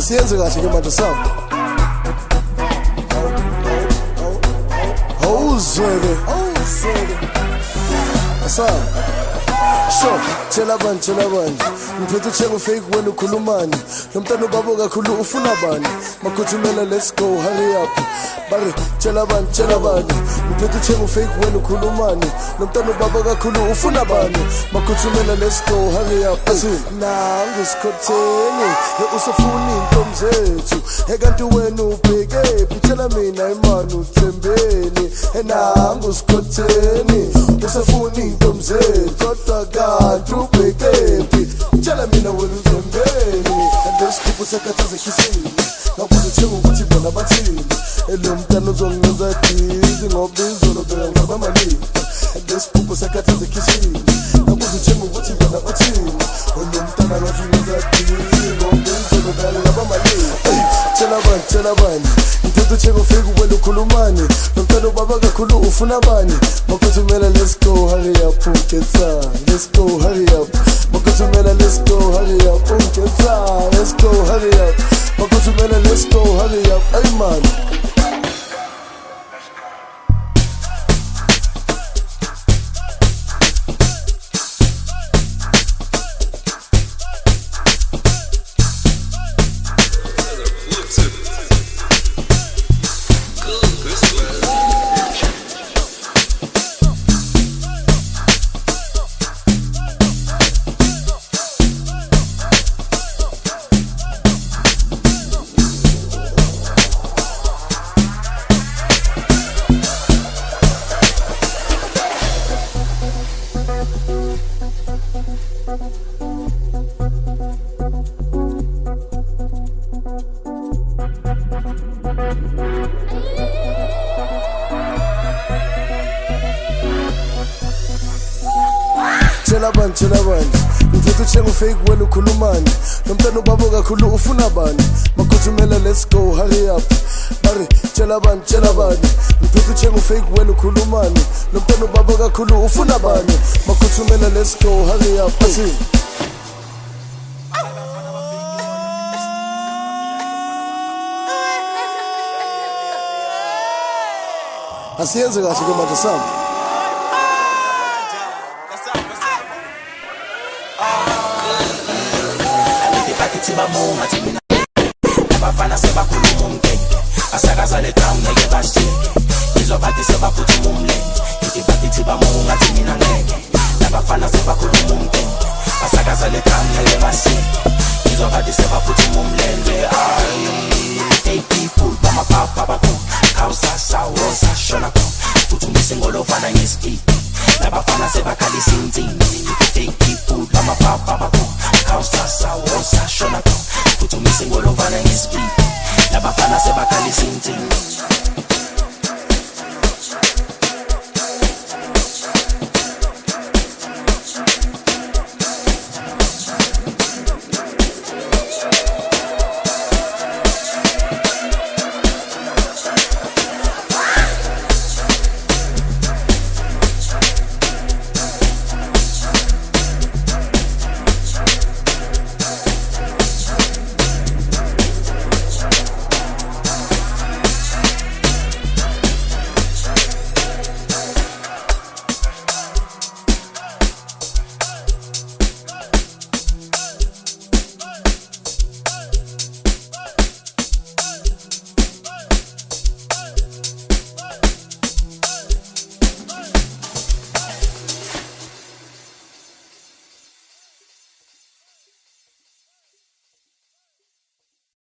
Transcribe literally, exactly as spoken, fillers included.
Asiyenze kahle ke manje sami. Awuzweke, awuzweke. Asam. So, tell abantu, tell abantu. Mphethe uthenga ufake wena ukhulumani. Lo mntana ubaba kakhulu ufuna bani? Makhuthumela let's go, hurry up. Bari, tell abantu, tell abantu. Mphethe uthenga ufake wena ukhulumani. Lo mntana ubaba kakhulu ufuna bani? Makhuthumela let's go, hurry up. Athi nangu sikhotheni, usufuna intombi zethu. Ekanti wena ubheke, phithela mina imani uthembeni. Nangu sikhotheni, usufuna intombi zethu. Kodwa kanti ubheke, tell mina wena uthembeni. And this people sekathaza khisini. Ngabuza thenga ukuthi bona bathini. Elo mntana uzongenza dizi ngoba izolo bengaba namalini. And this people sekathaza khisini. Ngabuza thenga ukuthi bona bathini. Elo mntana ngazenza dizi ngoba izolo bengaba namalini. Tell abantu, tell abantu. Mphethe uthenga ufike wena ukhulumani. Lo mntana ubaba kakhulu ufuna bani? Makhuthumela let's go, hurry up, uketha. Let's go, hurry up. Makhuthumela let's go, hurry up, uketha. Let's go, hurry up. Makhuthumela let's go, hurry up. Ay man. Tell abantu, tell abantu. Mphethe uthenga ufake wena ukhulumani. Lo mntana ubaba kakhulu ufuna bani? Makhuthumela let's go, hurry up. Bari, tell abantu, tell abantu. Mphethe uthenga ufake wena ukhulumani. Lo mntana ubaba kakhulu ufuna bani? Makhuthumela let's go, hurry up. Athi asiyenze kahle ke manje sami. Tibamunga thina abafana sebakhuluma umkenge asakaza le town ngeke bashike izobhathi sebaphutha umlenge ibathi tibamunga thina ngeke abafana sebakhuluma umkenge asakaza le town ngeke bashike izobhathi sebaphutha umlenge ay people bama papa baku kausa sawosa shona ko kuthumisa ingolo fana ngespeed abafana sebakhalisa intsini people bama papa baku